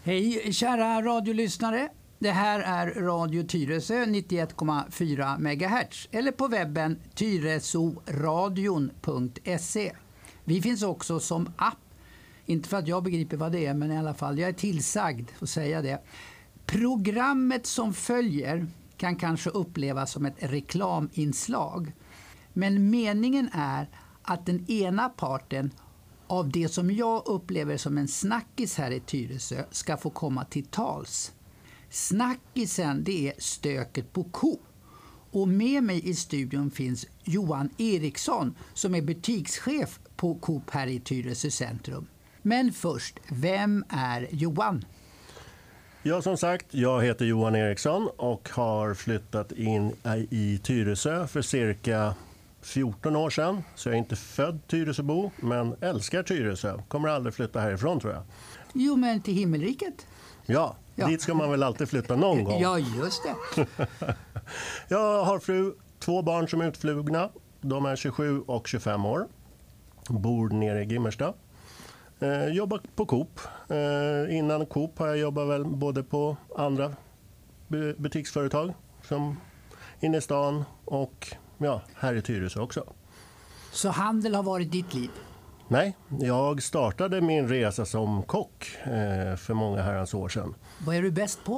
Hej kära radiolyssnare. Det här är Radio Tyresö 91,4 MHz eller på webben tyresoradion.se. Vi finns också som app. Inte för att jag begriper vad det är, men i alla fall jag är tillsagd att säga det. Programmet som följer kan kanske upplevas som ett reklaminslag. Men meningen är att den ena parten av det som jag upplever som en snackis här i Tyresö ska få komma till tals. Snackisen, det är stöket på Coop. Och med mig i studion finns Johan Eriksson som är butikschef på Coop här i Tyresö centrum. Men först, vem är Johan? Ja, som sagt, jag heter Johan Eriksson och har flyttat in i Tyresö för cirka 14 år sedan. Så jag är inte född Tyresöbo, men älskar Tyresö. Kommer aldrig flytta härifrån, tror jag. Jo, men till himmelriket. Ja, dit ska man väl alltid flytta någon gång. Ja, just det. Jag har 2 barn som är utflugna. De är 27 och 25 år. Bor nere i Gimmersta. Jobbar på Coop. Innan Coop har jag jobbat väl både på andra butiksföretag som inne i stan och här i Tyresö också. Så handel har varit ditt liv? Nej, jag startade min resa som kock för många herrans år sedan. Vad är du bäst på?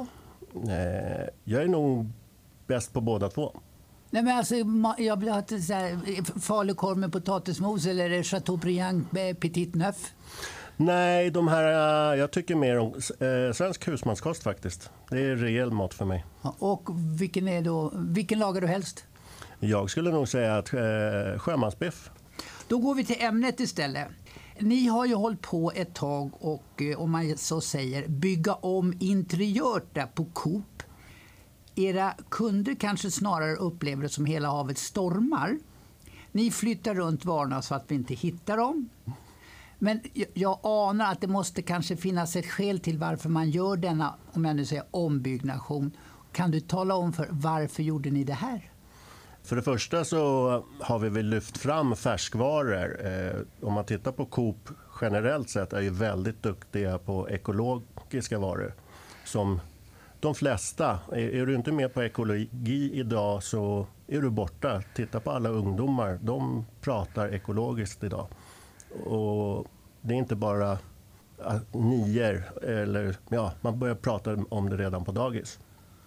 Jag är nog bäst på båda två. Nej, men alltså, jag vill ha ett falukorv med potatismos eller Chateaubriand Petit Neuf. Nej, jag tycker mer om svensk husmanskost faktiskt. Det är rejäl mat för mig. Och vilken lagar du helst? Jag skulle nog säga att sjömansbiff. Då går vi till ämnet istället. Ni har ju hållit på ett tag och om man så säger bygga om interiört där på Coop. Era kunder kanske snarare upplever det som hela havet stormar. Ni flyttar runt varorna så att vi inte hittar dem. Men jag anar att det måste kanske finnas ett skäl till varför man gör denna, om jag nu säger ombyggnation. Kan du tala om för varför gjorde ni det här? För det första så har vi väl lyft fram färskvaror. Om man tittar på Coop generellt sett är ju väldigt duktiga på ekologiska varor. Som de flesta, är du inte med på ekologi idag så är du borta. Titta på alla ungdomar, de pratar ekologiskt idag. Och det är inte bara nior, eller man börjar prata om det redan på dagis.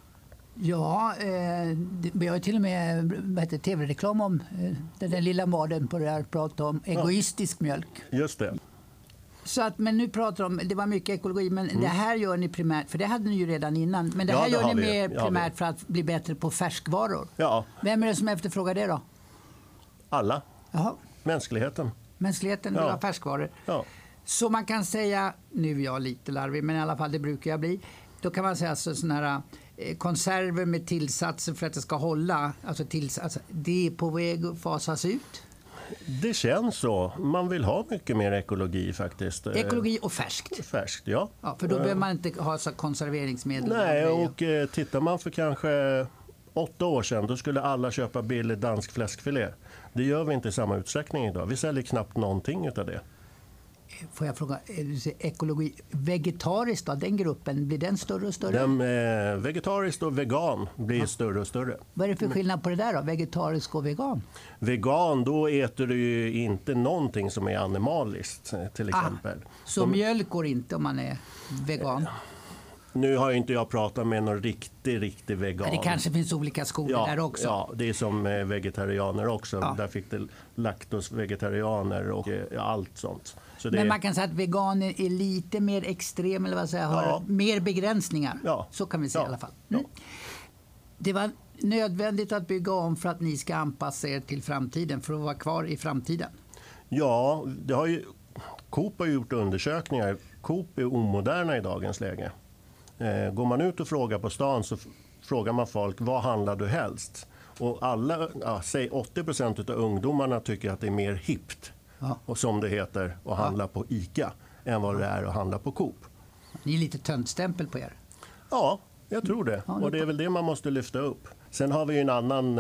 Ja, vi har till och med tv-reklam om den lilla maden på det här prata om egoistisk mjölk. Just det. Så att, men nu pratar om, det var mycket ekologi, men det här gör ni primärt, för det hade ni ju redan innan, men det här gör ni mer primärt för att bli bättre på färskvaror. Ja. Vem är det som efterfrågar det då? Alla. Jaha. Mänskligheten. Mänskligheten vill ha färskvaror. Ja. Så man kan säga, nu är jag lite larvig, men i alla fall det brukar jag bli. Då kan man säga alltså såna här konserver med tillsatser för att det ska hålla, alltså det är på väg att fasas ut. Det känns så. Man vill ha mycket mer ekologi faktiskt. Ekologi och färskt. Färskt, ja. För då behöver man inte ha så konserveringsmedel. Nej, och tittar man för kanske 8 år sedan, då skulle alla köpa billig dansk fläskfilé. Det gör vi inte i samma utsträckning idag. Vi säljer knappt någonting utav det. Får jag fråga, ekologi, vegetariskt då, den gruppen, blir den större och större? Vegetariskt och vegan blir större och större. Vad är det för skillnad på det där då, vegetarisk och vegan? Vegan, då äter du ju inte någonting som är animaliskt till exempel. Så mjölk går inte om man är vegan? Nu har inte jag pratat med någon riktig vegan. Det kanske finns olika skolor där också. Ja, det är som vegetarianer också. Ja. Där fick det laktosvegetarianer och allt sånt. Så men man kan säga att veganer är lite mer extrem, eller vad säger, har mer begränsningar. Ja. Så kan vi säga i alla fall. Mm. Ja. Det var nödvändigt att bygga om för att ni ska anpassa er till framtiden, för att vara kvar i framtiden. Ja, Coop har gjort undersökningar. Coop är omoderna i dagens läge. Går man ut och frågar på stan så frågar man folk, vad handlar du helst? Och säg 80% av ungdomarna tycker att det är mer hippt, och som det heter, att handla på ICA än vad det är att handla på Coop. Ni är lite töntstämpel på er. Ja, jag tror det. Och det är väl det man måste lyfta upp. Sen har vi en annan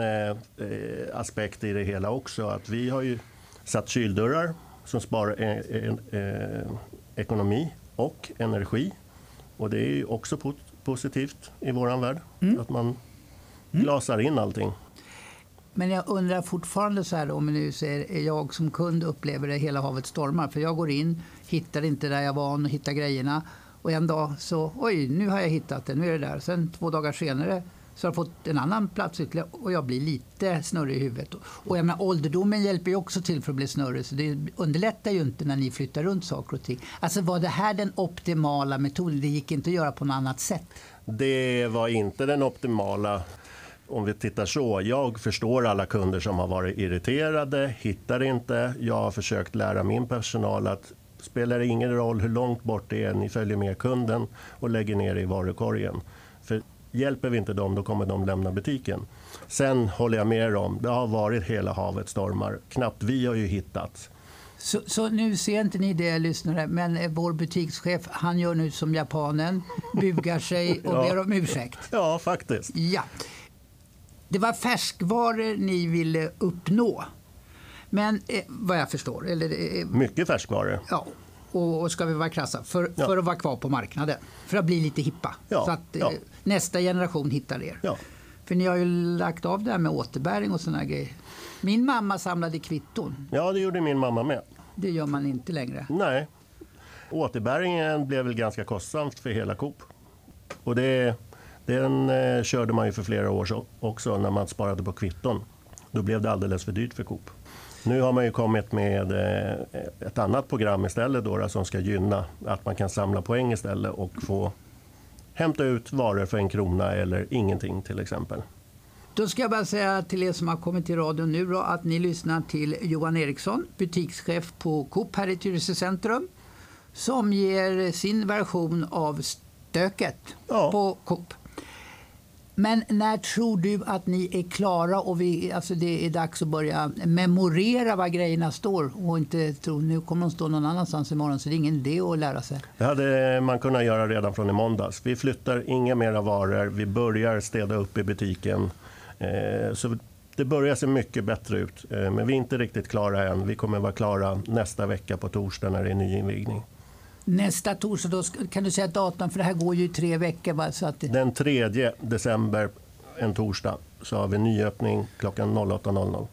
aspekt i det hela också. Att vi har ju satt kyldörrar som sparar ekonomi och energi. Och det är ju också positivt i våran värld, att man glasar in allting. Men jag undrar fortfarande så här, om vi nu säger jag som kund upplever det hela havet stormar. För jag går in, hittar inte där jag var och hittar grejerna. Och en dag så, oj, nu har jag hittat det, nu är det där. Sen 2 dagar senare så har jag fått en annan plats ytterligare och jag blir lite snurrig i huvudet. Och jag menar, ålderdomen hjälper ju också till för att bli snurrig, så det underlättar ju inte när ni flyttar runt saker och ting. Alltså var det här den optimala metoden? Det gick inte att göra på något annat sätt? Det var inte den optimala. Om vi tittar så, jag förstår alla kunder som har varit irriterade, hittar inte. Jag har försökt lära min personal att spelar det ingen roll hur långt bort det är, ni följer med kunden och lägger ner det i varukorgen. För hjälper vi inte dem, då kommer de lämna butiken. Sen håller jag med om, det har varit hela havet stormar. Knappt vi har ju hittat. Så nu ser inte ni det, lyssnare, men vår butikschef, han gör nu som japanen, bugar sig och ber om ursäkt. Ja, faktiskt. Ja. Det var färskvaror ni ville uppnå. Men vad jag förstår... Mycket färskvaror. Ja, och ska vi vara krassa, för att vara kvar på marknaden. För att bli lite hippa. Ja, så att nästa generation hittar er. Ja. För ni har ju lagt av det här med återbäring och såna grejer. Min mamma samlade kvitton. Ja, det gjorde min mamma med. Det gör man inte längre. Nej. Återbäringen blev väl ganska kostsamt för hela Coop. Och den körde man ju för flera år också när man sparade på kvitton. Då blev det alldeles för dyrt för Coop. Nu har man ju kommit med ett annat program istället då, som ska gynna att man kan samla poäng istället och få hämta ut varor för 1 krona eller ingenting till exempel. Då ska jag bara säga till er som har kommit till radion nu då, att ni lyssnar till Johan Eriksson, butikschef på Coop här i Tyresö centrum, som ger sin version av stöket på Coop. Men när tror du att ni är klara och det är dags att börja memorera vad grejerna står och inte tro nu kommer de stå någon annanstans imorgon, så det är ingen idé att lära sig? Det hade man kunnat göra redan från i måndags. Vi flyttar inga mera varor, vi börjar städa upp i butiken. Så det börjar se mycket bättre ut, men vi är inte riktigt klara än. Vi kommer vara klara nästa vecka på torsdag när det är nyinvigning. Nästa torsdag, då kan du säga datum, för det här går ju 3 veckor. Va? Så att Den 3 december, en torsdag, så har vi nyöppning klockan 08.00.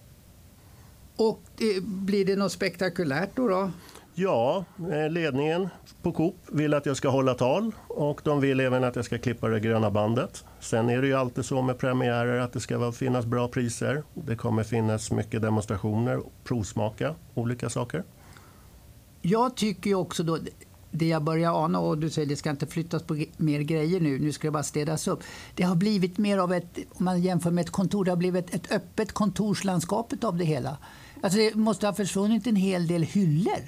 Och blir det något spektakulärt då? Ja, ledningen på Coop vill att jag ska hålla tal och de vill även att jag ska klippa det gröna bandet. Sen är det ju alltid så med premiärer att det ska finnas bra priser. Det kommer finnas mycket demonstrationer, provsmaka olika saker. Jag tycker ju också då, det jag börjar ana, och du säger det ska inte flyttas på mer grejer nu ska det bara städas upp. Det har blivit mer av ett, om man jämför med ett kontor, det har blivit ett öppet kontorslandskapet av det hela. Alltså det måste ha försvunnit en hel del hyllor.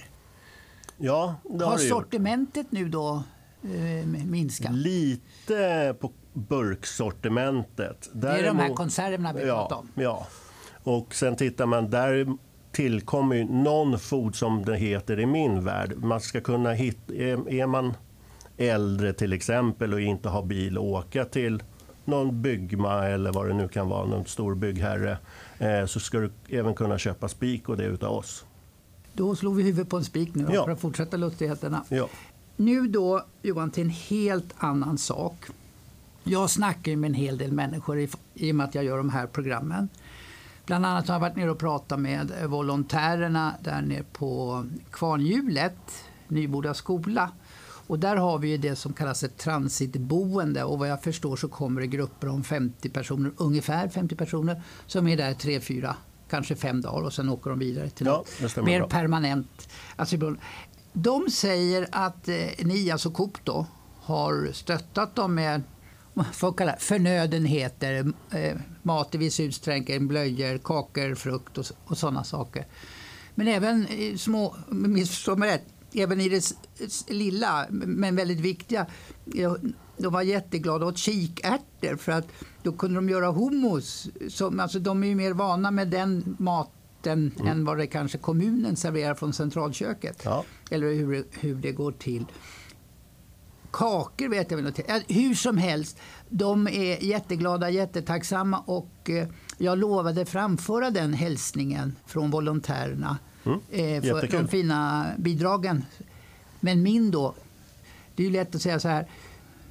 Ja, det har sortimentet nu då minskat? Lite på burksortimentet. Det är de här konserverna vi pratar om. Ja, och sen tittar man där tillkommer ju non-food som det heter i min värld. Man ska kunna hitta, är man äldre till exempel och inte har bil och åka till någon byggma eller vad det nu kan vara, någon stor byggherre, så ska du även kunna köpa spik och det utav oss. Då slår vi huvudet på en spik nu för att fortsätta lustigheterna. Ja. Nu då, Johan, till en helt annan sak. Jag snackar med en hel del människor i och med att jag gör de här programmen. Bland annat har jag varit nere och pratat med volontärerna där nere på Kvarnhjulet, Nyboda skola. Och där har vi det som kallas ett transitboende, och vad jag förstår så kommer det grupper om 50 personer, ungefär 50 personer, som är där 3-4, kanske 5 dagar och sen åker de vidare till något mer permanent. Alltså, de säger att ni, alltså Coop då, har stöttat dem med förnödenheter, mat i viss utsträckning, blöjor, kakor, frukt och sådana saker. Men även små, även i det lilla men väldigt viktiga. De var jätteglada åt kikärtor för att då kunde de göra hummus. Alltså de är ju mer vana med den maten än vad det kanske kommunen serverar från centralköket. Ja. Eller hur det går till. Kakor vet jag väl inte. Hur som helst, de är jätteglada, jättetacksamma, och jag lovade framföra den hälsningen från volontärerna för de fina bidragen. Men min då, det är ju lätt att säga så här,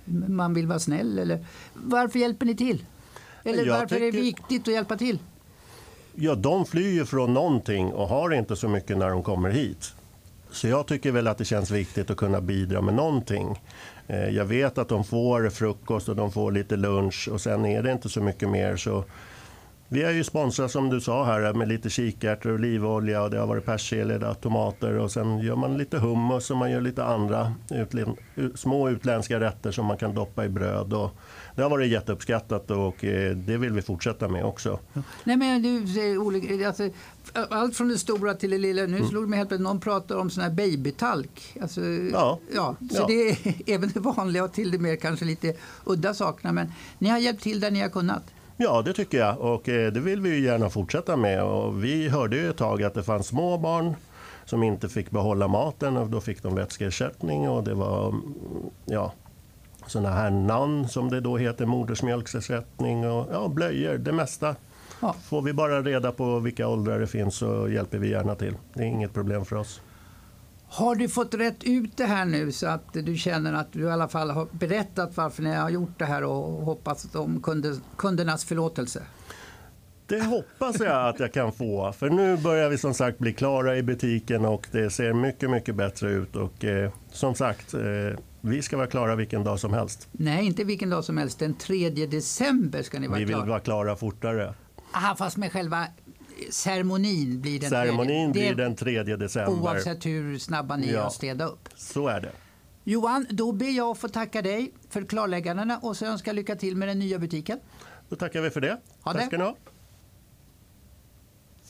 man vill vara snäll? Eller varför hjälper ni till? Eller varför är det viktigt att hjälpa till? Ja, de flyr från någonting och har inte så mycket när de kommer hit. Så jag tycker väl att det känns viktigt att kunna bidra med någonting. Jag vet att de får frukost och de får lite lunch och sen är det inte så mycket mer. Så vi är ju sponsrade som du sa här med lite kikärtor och olivolja och det har varit persilja, tomater och sen gör man lite hummus och man gör lite andra små utländska rätter som man kan doppa i bröd. Och det har varit jätteuppskattat och det vill vi fortsätta med också. Nej, men alltså, allt från det stora till det lilla. Nu slog det mig helt att någon pratar om sån här babytalk. Alltså, så det är även det vanliga och till det mer kanske lite udda sakerna. Men ni har hjälpt till där ni har kunnat. Ja, det tycker jag och det vill vi ju gärna fortsätta med. Och vi hörde ju ett tag att det fanns små barn som inte fick behålla maten och då fick de vätskeersättning och det var sådana här namn som det då heter, modersmjölksersättning och blöjor, det mesta. Ja. Får vi bara reda på vilka åldrar det finns så hjälper vi gärna till. Det är inget problem för oss. Har du fått rätt ut det här nu så att du känner att du i alla fall har berättat varför ni har gjort det här och hoppas om kundernas förlåtelse? Det hoppas jag att jag kan få. För nu börjar vi som sagt bli klara i butiken och det ser mycket, mycket bättre ut. Och som sagt, vi ska vara klara vilken dag som helst. Nej, inte vilken dag som helst. Den 3 december ska ni vara klara. Vi vill vara klara fortare. Aha, fast med själva ceremonin blir den Ceremonin blir den 3 december. Oavsett hur snabba ni är att städa upp. Så är det. Johan, då ber jag att få tacka dig för klarläggandena och så önskar lycka till med den nya butiken. Då tackar vi för det. Tack ska ni ha.